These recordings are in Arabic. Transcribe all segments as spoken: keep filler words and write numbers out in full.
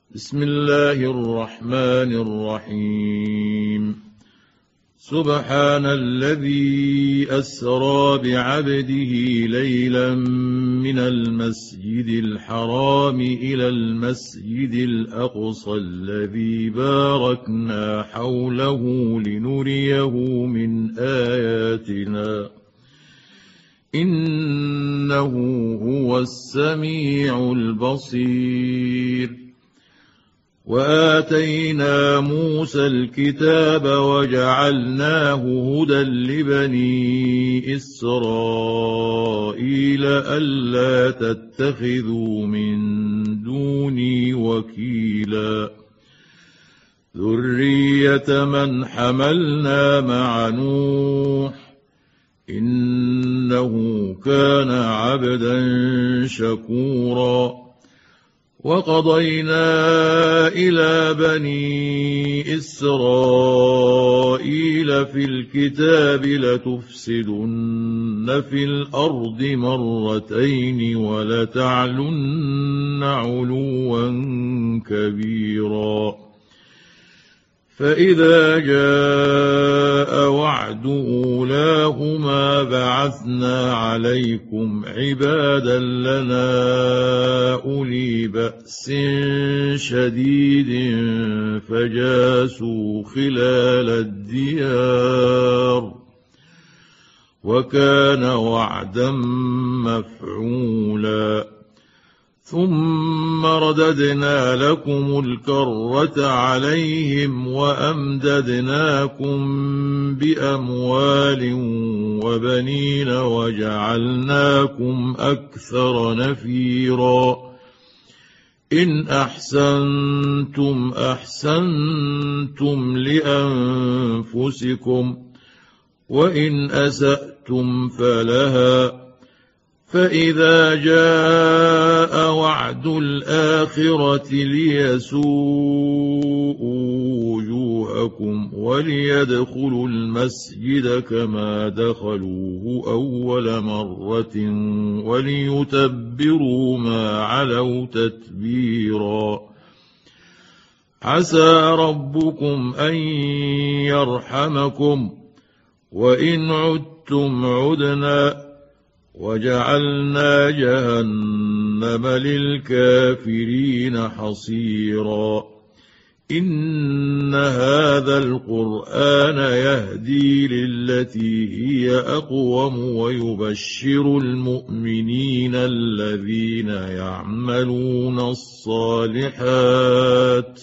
بسم الله الرحمن الرحيم. سبحان الذي أسرى بعبده ليلا من المسجد الحرام إلى المسجد الأقصى الذي باركنا حوله لنريه من آياتنا إنه هو السميع البصير. وآتينا موسى الكتاب وجعلناه هدى لبني إسرائيل ألا تتخذوا من دوني وكيلا ذرية من حملنا مع نوح إنه كان عبدا شكورا. وقضينا إلى بني إسرائيل في الكتاب لتفسدن في الأرض مرتين ولتعلن علوا كبيرا. فإذا جاء وعد أولاهما بعثنا عليكم عبادا لنا أولي بأس شديد فجاسوا خلال الديار وكان وعدا مفعولا. ثم رددنا لكم الكرة عليهم وأمددناكم بأموال وبنين وجعلناكم أكثر نفيرا. إن أحسنتم أحسنتم لأنفسكم وإن أسأتم فلها. فإذا جاء وعد الآخرة ليسوءوا وجوهكم وليدخلوا المسجد كما دخلوه أول مرة وليتبروا ما علوا تتبيرا. عسى ربكم أن يرحمكم وإن عدتم عدنا وجعلنا جهنم للكافرين حصيرا. إن هذا القرآن يهدي للتي هي أقوم ويبشر المؤمنين الذين يعملون الصالحات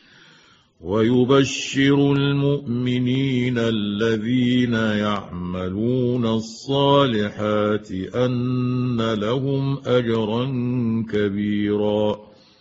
ويبشر المؤمنين الذين يعملون الصالحات أن لهم أجرا كبيرا.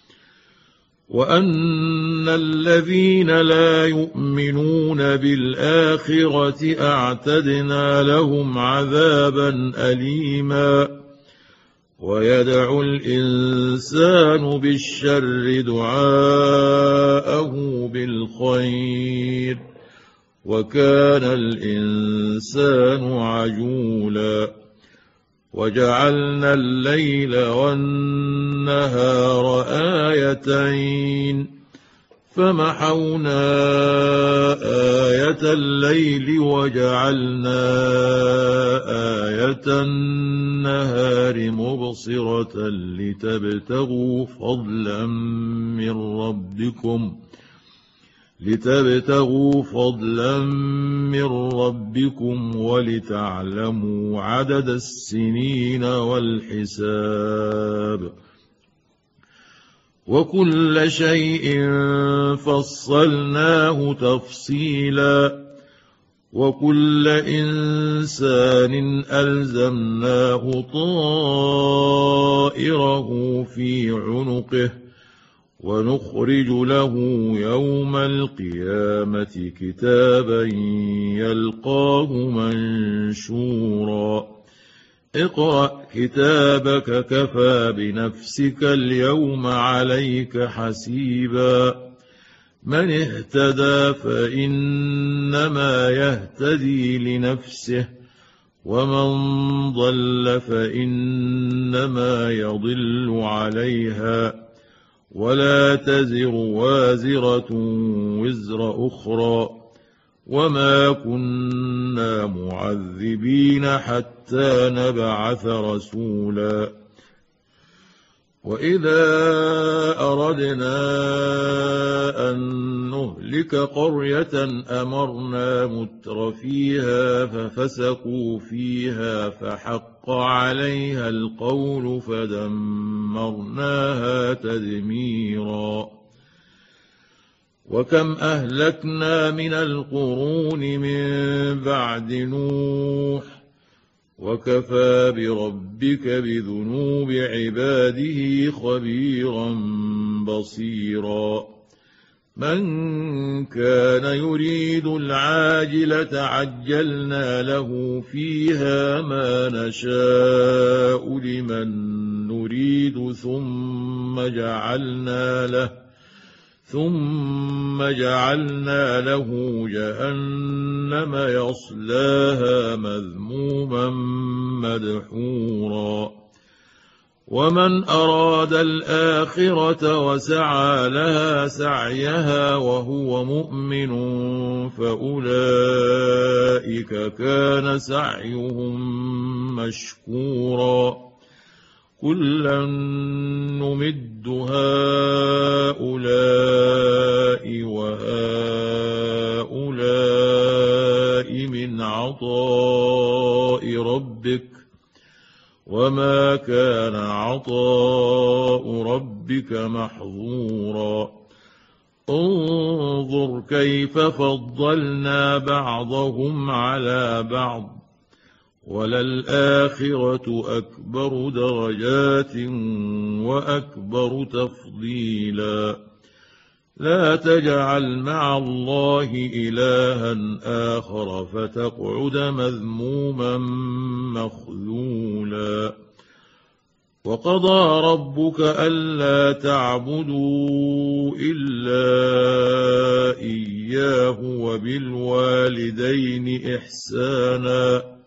وأن الذين لا يؤمنون بالآخرة أعتدنا لهم عذابا أليما. ويدعو الإنسان بالشر دعاءه بالخير وكان الإنسان عجولا. وجعلنا الليل والنهار آيتين فمحونا آية الليل وجعلنا آية النهار مبصرة لتبتغوا فضلا من ربكم لتبتغوا فضلا من ربكم ولتعلموا عدد السنين والحساب. وكل شيء فصلناه تفصيلا. وكل إنسان ألزمناه طائره في عنقه ونخرج له يوم القيامة كتابا يلقاه منشورا. اقرأ كتابك كفى بنفسك اليوم عليك حسيبا. من اهتدى فإنما يهتدي لنفسه ومن ضل فإنما يضل عليها ولا تزر وازرة وزر أخرى وما كنا معذبين حتى نبعث رسولا وإذا أردنا أن نهلك قرية أمرنا متر فيها ففسقوا فيها فحق عليها القول فدمرناها تدميرا وكم أهلكنا من القرون من بعد نوح وكفى بربك بذنوب عباده خبيرا بصيرا من كان يريد العاجلة عجلنا له فيها ما نشاء لمن نريد ثم جعلنا له ثم جعلنا له جهنم يصلاها مذموما مدحورا ومن أراد الآخرة وسعى لها سعيها وهو مؤمن فأولئك كان سعيهم مشكورا كلا نمد هؤلاء وهؤلاء من عطاء ربك وما كان عطاء ربك محظورا انظر كيف فضلنا بعضهم على بعض وللآخرة أكبر درجات وأكبر تفضيلا لا تجعل مع الله إلها آخر فتقعد مذموما مخذولا وقضى ربك ألا تعبدوا إلا إياه وبالوالدين إحسانا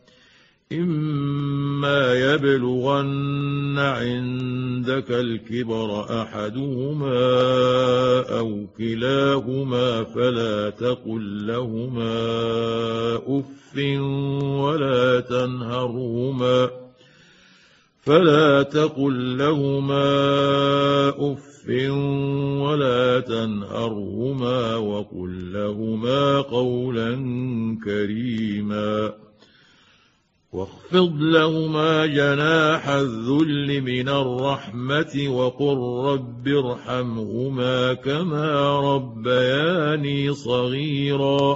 إما يبلغن عندك الكبر أحدهما أو كلاهما فلا تقل لهما أف ولا تنهرهما فلا تقل لهما أف ولا تنهرهما وقل لهما قولا كريما واخفض لهما جناح الذل من الرحمة وقل رب ارحمهما كما ربياني صغيرا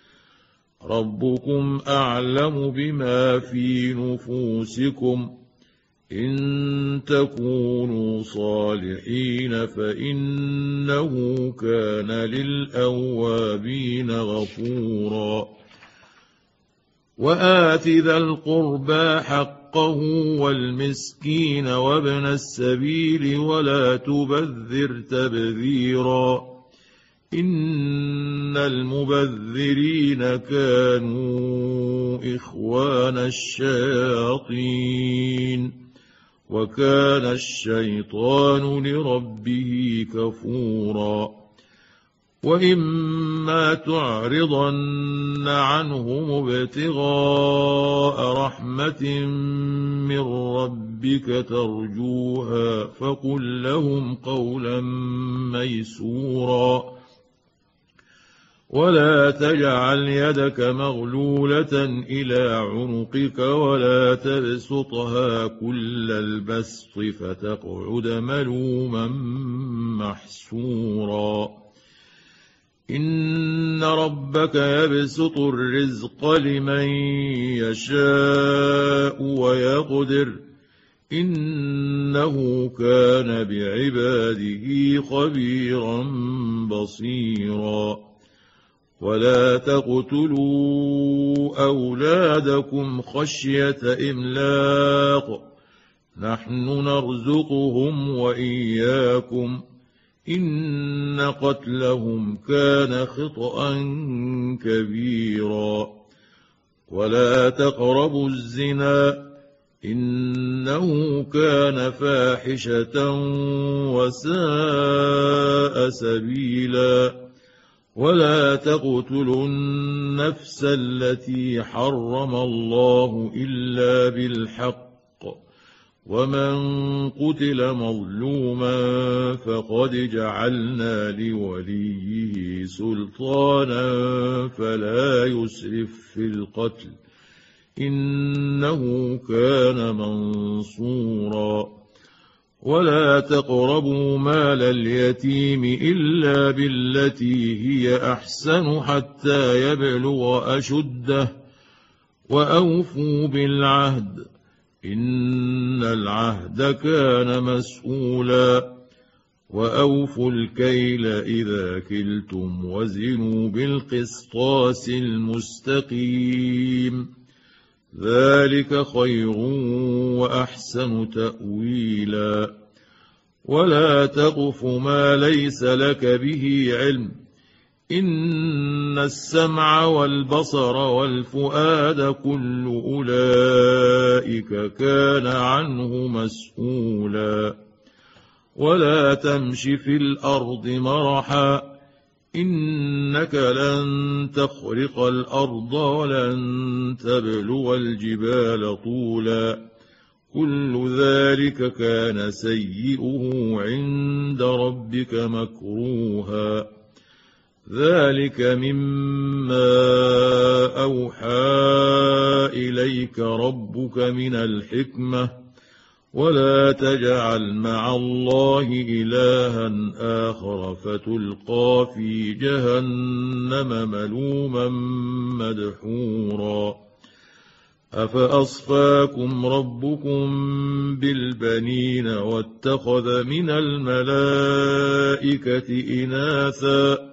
ربكم أعلم بما في نفوسكم إن تكونوا صالحين فإنه كان للأوابين غفورا وآت ذا القربى حقه والمسكين وابن السبيل ولا تبذر تبذيرا إن المبذرين كانوا إخوان الشياطين وكان الشيطان لربه كفورا وإما تعرضن عنهم ابتغاء رحمة من ربك ترجوها فقل لهم قولا ميسورا ولا تجعل يدك مغلولة إلى عنقك ولا تبسطها كل البسط فتقعد ملوما محسورا إن ربك يبسط الرزق لمن يشاء ويقدر إنه كان بعباده خبيرا بصيرا ولا تقتلوا أولادكم خشية إملاق نحن نرزقهم وإياكم إن قتلهم كان خطأ كبيرا ولا تقربوا الزنا إنه كان فاحشة وساء سبيلا. ولا تقتلوا النفس التي حرم الله إلا بالحق، ومن قتل مظلوما فقد جعلنا لوليه سلطانا فلا يسرف في القتل إنه كان منصورا. ولا تقربوا مال اليتيم إلا بالتي هي أحسن حتى يبلغ أشده، وأوفوا بالعهد إن العهد كان مسؤولا. وأوفوا الكيل إذا كلتم وزنوا بالقسطاس المستقيم، ذلك خير وأحسن تأويلا. ولا تقف ما ليس لك به علم، إن السمع والبصر والفؤاد كل أولئك كان عنه مسؤولا. ولا تمش في الأرض مرحا، إنك لن تخرق الأرض ولن تبلغ الجبال طولا، كل ذلك كان سيئه عند ربك مكروها. ذلك مما أوحى إليك ربك من الحكمة، ولا تجعل مع الله إلها آخر فتلقى في جهنم ملوما مدحورا. أفأصفاكم ربكم بالبنين واتخذ من الملائكة إناثا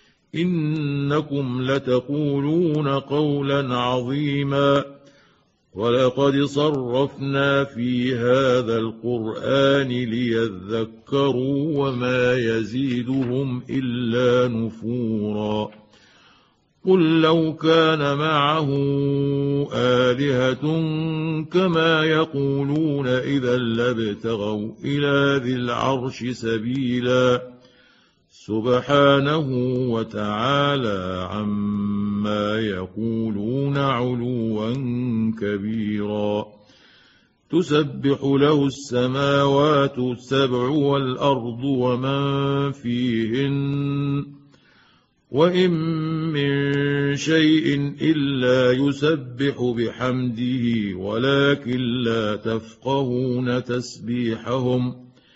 إنكم لتقولون قولا عظيما. ولقد صرفنا في هذا القرآن ليذكروا وما يزيدهم إلا نفورا. قل لو كان معه آلهة كما يقولون إذا لابتغوا إلى ذي العرش سبيلا، سبحانه وتعالى عما يقولون علوا كبيرا. تسبح له السماوات السبع والأرض ومن فيهن، وإن من شيء إلا يسبح بحمده ولكن لا تفقهون تسبيحهم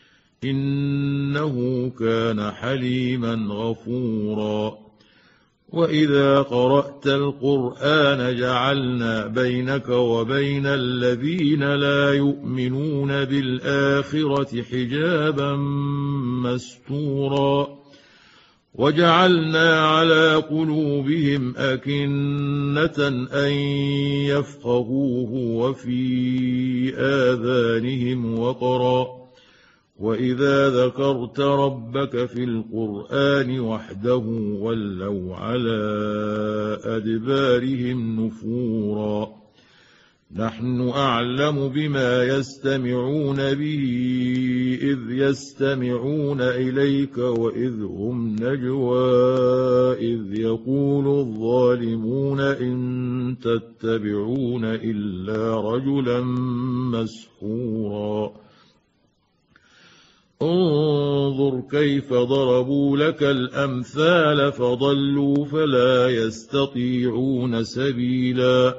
إنه كان حليما غفورا. وإذا قرأت القرآن جعلنا بينك وبين الذين لا يؤمنون بالآخرة حجابا مستورا، وجعلنا على قلوبهم أكنة أن يفقهوه وفي آذانهم وقرا، وإذا ذكرت ربك في القرآن وحده ولوا على أدبارهم نفورا. نحن أعلم بما يستمعون به إذ يستمعون إليك وإذ هم نجوى إذ يقول الظالمون إن تتبعون إلا رجلا مسحورا. انظر كيف ضربوا لك الأمثال فضلوا فلا يستطيعون سبيلا.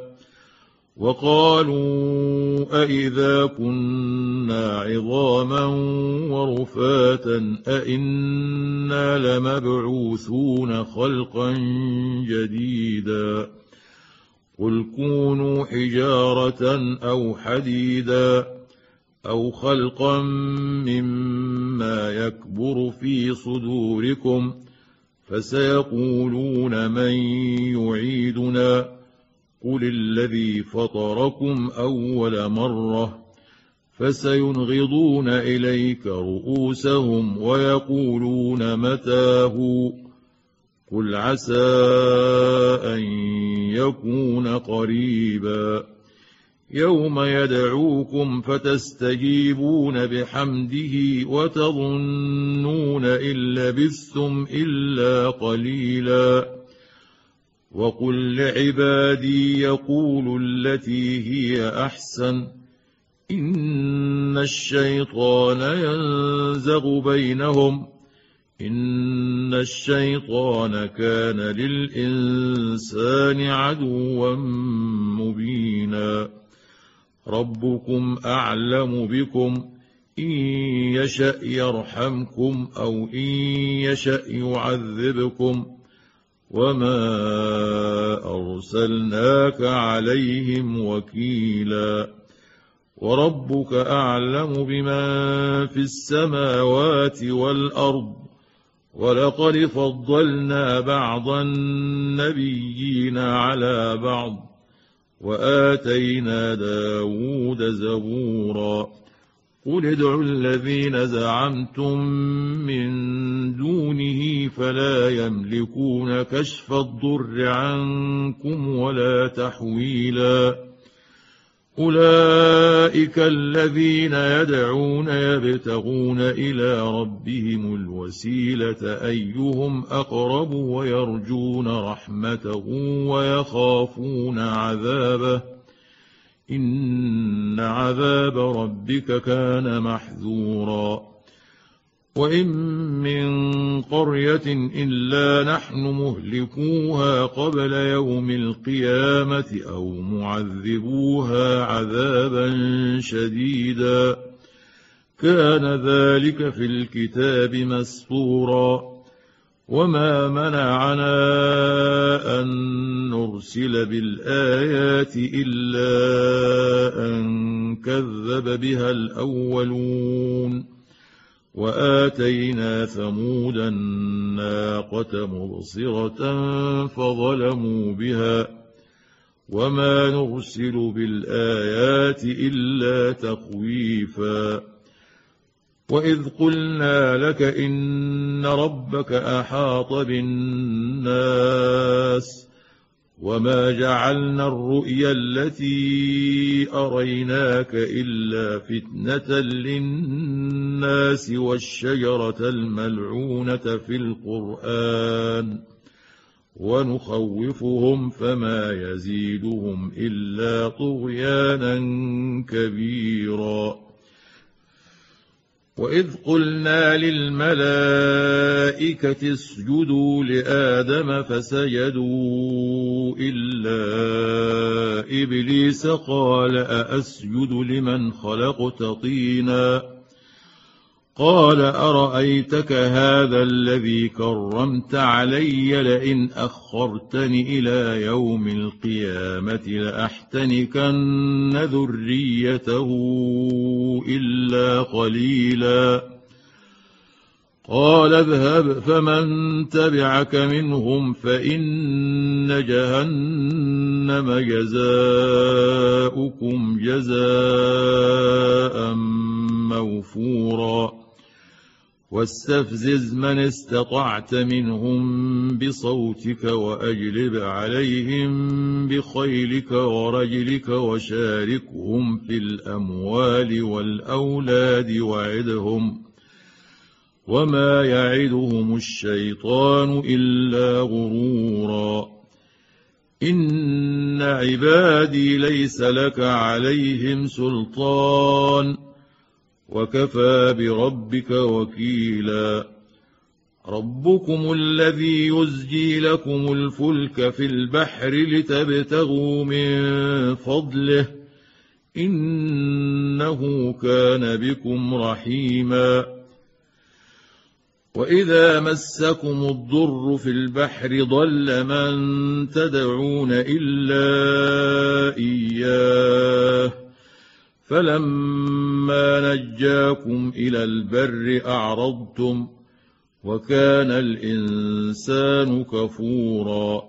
وقالوا أئذا كنا عظاما ورفاتا أئنا لمبعوثون خلقا جديدا. قل كونوا حجارة أو حديدا أو خلقا مما يكبر في صدوركم فسيقولون من يعيدنا قل الذي فطركم أول مرة فسينغضون إليك رؤوسهم ويقولون متاه قل عسى أن يكون قريبا. يوم يدعوكم فتستجيبون بحمده وتظنون إن لبثتم إلا قليلا. وقل لعبادي يقولوا التي هي أحسن إن الشيطان ينزغ بينهم إن الشيطان كان للإنسان عدوا مبينا. ربكم أعلم بكم إن يشأ يرحمكم أو إن يشأ يعذبكم وما أرسلناك عليهم وكيلا. وربك أعلم بمن في السماوات والأرض ولقد فضلنا بعض النبيين على بعض وآتينا داود زبورا. قل ادعوا الذين زعمتم من دونه فلا يملكون كشف الضر عنكم ولا تحويلا. أولئك الذين يدعون يبتغون إلى ربهم الوسيلة أيهم أقرب ويرجون رحمته ويخافون عذابه إن عذاب ربك كان محذورا. وإن من قرية إلا نحن مهلكوها قبل يوم القيامة أو معذبوها عذابا شديدا كان ذلك في الكتاب مسطورا. وما منعنا أن نرسل بالآيات إلا أن كذب بها الأولون وآتينا ثمود الناقة مبصرة فظلموا بها وما نرسل بالآيات إلا تخويفا. وإذ قلنا لك إن ربك أحاط بالناس وما جعلنا الرؤيا التي أريناك إلا فتنة للناس والشجرة الملعونة في القرآن ونخوفهم فما يزيدهم إلا طغيانا كبيرا. وإذ قلنا للملائكة اسجدوا لآدم فسجدوا إلا إبليس قال أأسجد لمن خلقت طينا قال أرأيتك هذا الذي كرمت علي لئن أخرتني إلى يوم القيامة لأحتنكن ذريته إلا قليلا. قال اذهب فمن تبعك منهم فإن جهنم جزاؤكم جزاء موفورا. واستفزز من استطعت منهم بصوتك وأجلب عليهم بخيلك ورجلك وشاركهم في الأموال والأولاد وعدهم وما يعدهم الشيطان إلا غرورا. إن عبادي ليس لك عليهم سلطان وكفى بربك وكيلا. ربكم الذي يزجي لكم الفلك في البحر لتبتغوا من فضله إنه كان بكم رحيما. وإذا مسكم الضر في البحر ضل من تدعون إلا إياه فلما نجاكم إلى البر أعرضتم وكان الإنسان كفورا.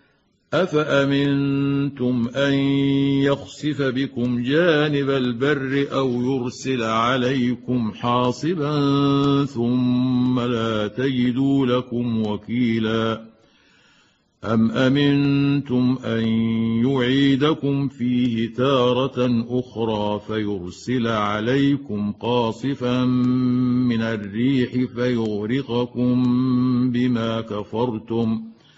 أفأمنتم أن يخسف بكم جانب البر أو يرسل عليكم حاصبا ثم لا تجدوا لكم وكيلا. أم أمنتم أن يعيدكم فيه تارة أخرى فيرسل عليكم قاصفا من الريح فيغرقكم بما كفرتم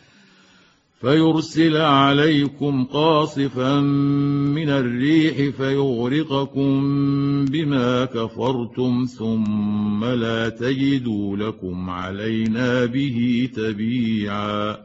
فيرسل عليكم قاصفا من الريح فيغرقكم بما كفرتم ثم لا تجدوا لكم علينا به تبيعا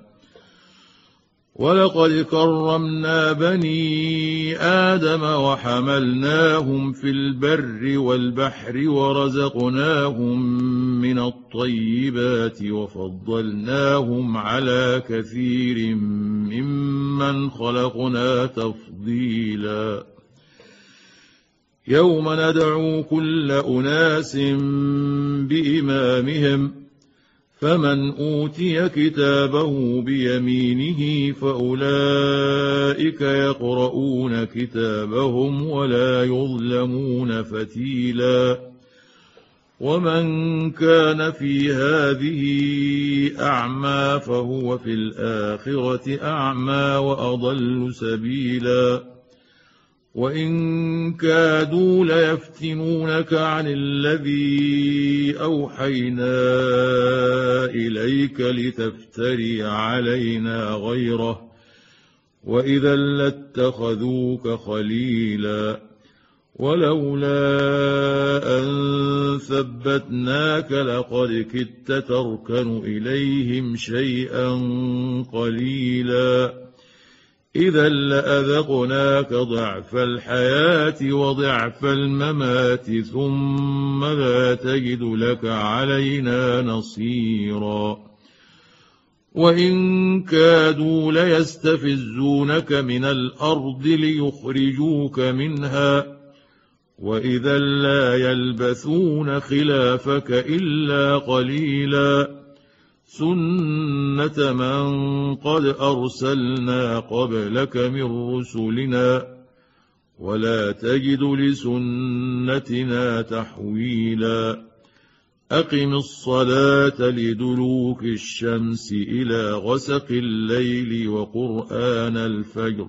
ولقد كرمنا بني آدم وحملناهم في البر والبحر ورزقناهم من الطيبات وفضلناهم على كثير ممن خلقنا تفضيلا يوم ندعو كل أناس بإمامهم فمن أوتي كتابه بيمينه فأولئك يقرؤون كتابهم ولا يظلمون فتيلا ومن كان في هذه أعمى فهو في الآخرة أعمى وأضل سبيلا وإن كادوا ليفتنونك عن الذي أوحينا إليك لتفتري علينا غيره وإذا لاتخذوك خليلا ولولا أن ثبتناك لقد كدت تركن إليهم شيئا قليلا إذا لأذقناك ضعف الحياة وضعف الممات ثم لا تجد لك علينا نصيرا وإن كادوا ليستفزونك من الأرض ليخرجوك منها وإذا لا يلبثون خلافك إلا قليلا سنة من قد أرسلنا قبلك من رسلنا ولا تجد لسنتنا تحويلا أقم الصلاة لدلوك الشمس إلى غسق الليل وقرآن الفجر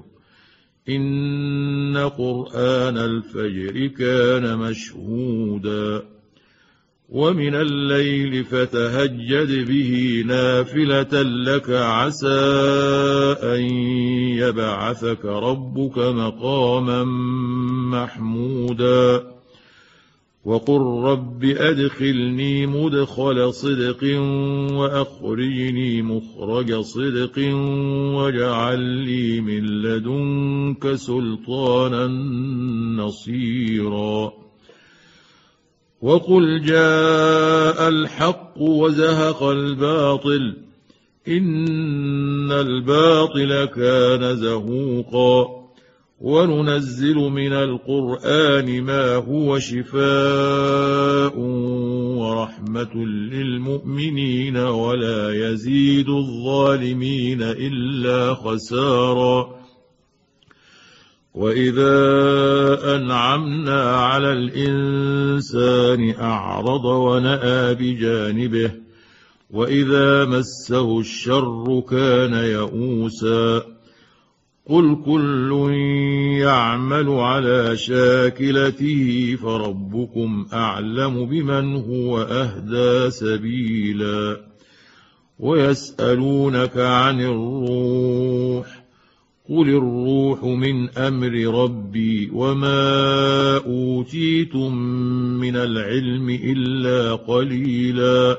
إن قرآن الفجر كان مشهودا ومن الليل فتهجد به نافلة لك عسى أن يبعثك ربك مقاما محمودا وقل رب أدخلني مدخل صدق وأخرجني مخرج صدق واجعل لي من لدنك سلطانا نصيرا وقل جاء الحق وزهق الباطل إن الباطل كان زهوقا وننزل من القرآن ما هو شفاء ورحمة للمؤمنين ولا يزيد الظالمين إلا خسارا وإذا أنعمنا على الإنسان أعرض ونأى بجانبه وإذا مسه الشر كان يئوسا قل كل يعمل على شاكلته فربكم أعلم بمن هو أهدى سبيلا ويسألونك عن الروح قل الروح من أمر ربي وما أوتيتم من العلم إلا قليلا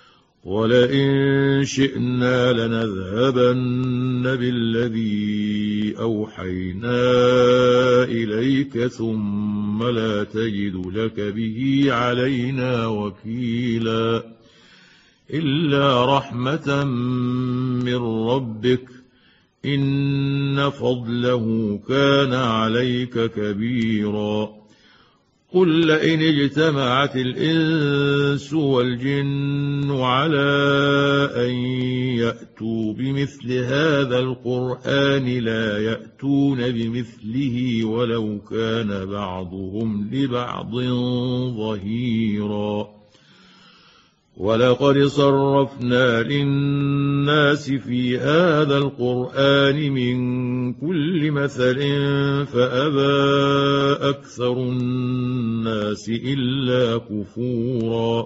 ولئن شئنا لنذهبن بالذي أوحينا إليك ثم لا تجد لك به علينا وكيلا إلا رحمة من ربك إن فضله كان عليك كبيرا قل لئن اجتمعت الإنس والجن على أن يأتوا بمثل هذا القرآن لا يأتون بمثله ولو كان بعضهم لبعض ظهيرا ولقد صرفنا للناس في هذا القرآن من كل مثل فأبى أكثر الناس إلا كفورا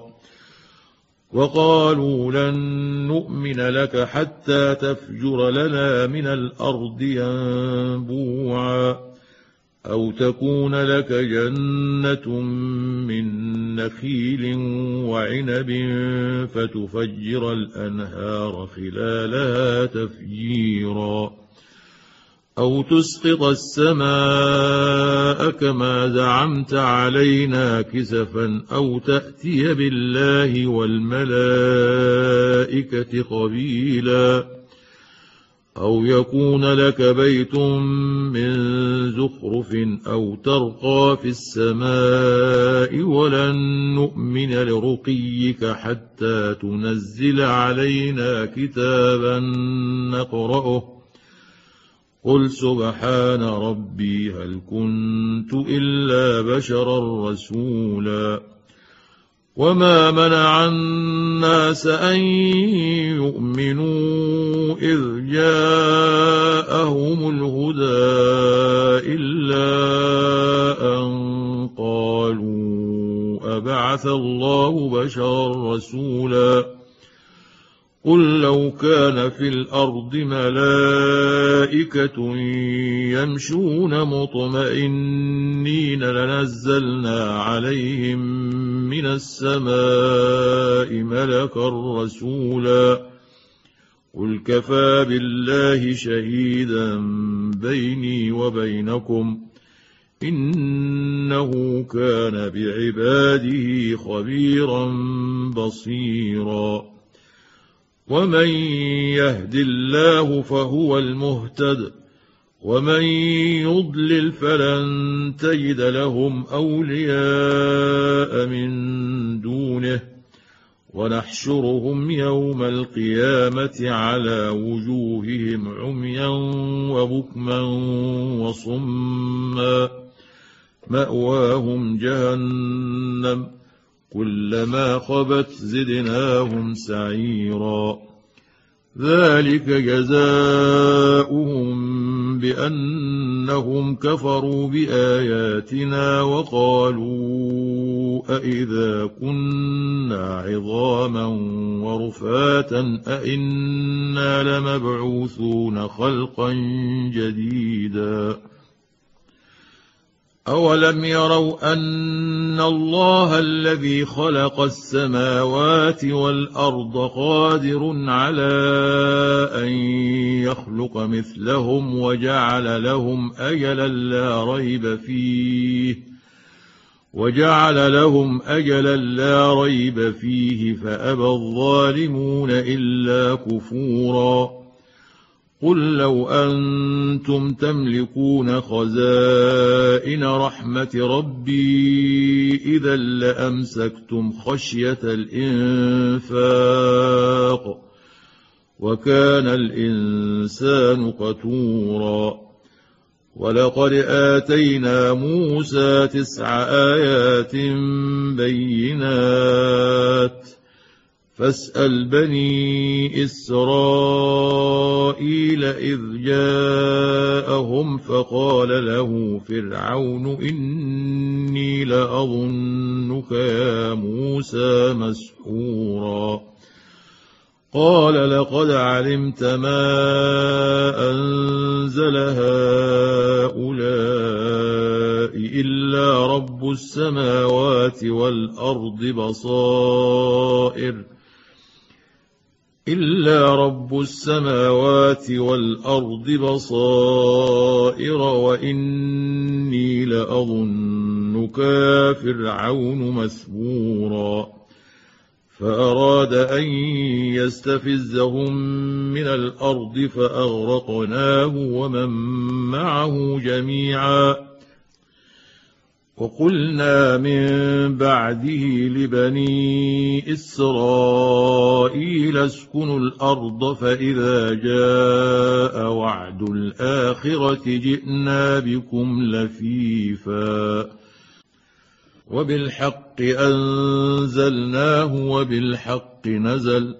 وقالوا لن نؤمن لك حتى تفجر لنا من الأرض ينبوعا أو تكون لك جنة من نخيل وعنب فتفجر الأنهار خلالها تفجيرا أو تسقط السماء كما زعمت علينا كسفا أو تأتي بالله والملائكة قبيلا أو يكون لك بيت من زخرف أو ترقى في السماء ولن نؤمن لرقيك حتى تنزل علينا كتابا نقرأه قل سبحان ربي هل كنت إلا بشرا رسولا وما منع الناس أن يؤمنوا إذ جاءهم الهدى إلا أن قالوا أبعث الله بشرا رسولا قل لو كان في الأرض ملائكة يمشون مطمئنين لنزلنا عليهم من السماء ملكا رسولا قل كفى بالله شهيدا بيني وبينكم إنه كان بعباده خبيرا بصيرا ومن يهد الله فهو المهتد ومن يضلل فلن تجد لهم أولياء من دونه ونحشرهم يوم القيامة على وجوههم عميا وبكما وصما مأواهم جهنم كلما خبت زدناهم سعيرا ذلك جزاؤهم بأنهم كفروا بآياتنا وقالوا أئذا كنا عظاما ورفاتا أئنا لمبعوثون خلقا جديدا أولم يروا أن الله الذي خلق السماوات والأرض قادر على أن يخلق مثلهم وجعل لهم أجلا لا ريب فيه وجعل لهم أجلا لا ريب فيه فأبى الظالمون إلا كفورا قل لو أنتم تملكون خزائن رحمة ربي إذا لأمسكتم خشية الإنفاق وكان الإنسان قتورا ولقد آتينا موسى تسع آيات بينات فاسأل بني إسرائيل إذ جاءهم فقال له فرعون إني لأظنك يا موسى مسحورا قال لقد علمت ما أنزل هؤلاء إلا رب السماوات والأرض بصائر إلا رب السماوات والأرض بصائر وإني لأظنك يا فرعون مثبورا فأراد أن يستفزهم من الأرض فأغرقناه ومن معه جميعا وقلنا من بعده لبني إسرائيل اسكنوا الأرض فإذا جاء وعد الآخرة جئنا بكم لفيفا وبالحق أنزلناه وبالحق نزل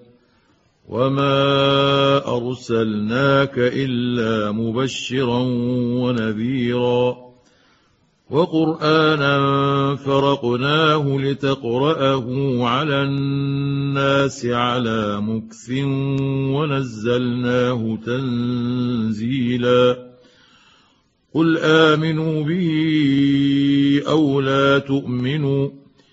وما أرسلناك إلا مبشرا ونذيرا وقرآنا فرقناه لتقرأه على الناس على مكث ونزلناه تنزيلا قل آمنوا به أو لا تؤمنوا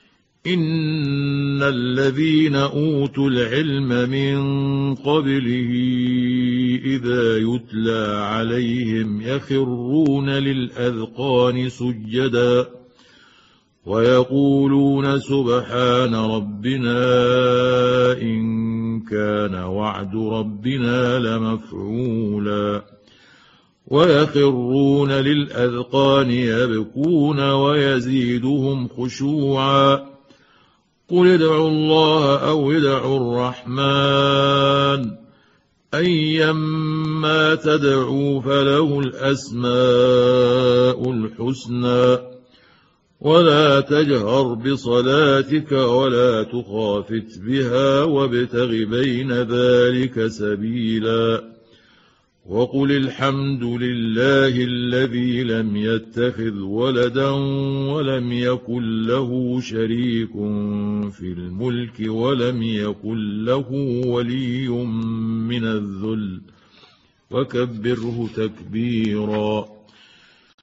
إن الذين أوتوا العلم من قبله إذا يتلى عليهم يخرون للأذقان سجدا ويقولون سبحان ربنا إن كان وعد ربنا لمفعولا ويخرون للأذقان يبكون ويزيدهم خشوعا قل ادعوا الله أو ادعوا الرحمن أيما تدعوا فله الأسماء الحسنى ولا تجهر بصلاتك ولا تخافت بها وابتغ بين ذلك سبيلا وقل الحمد لله الذي لم يتخذ ولدا ولم يكن له شريك في الملك ولم يكن له ولي من الذل وكبره تكبيرا.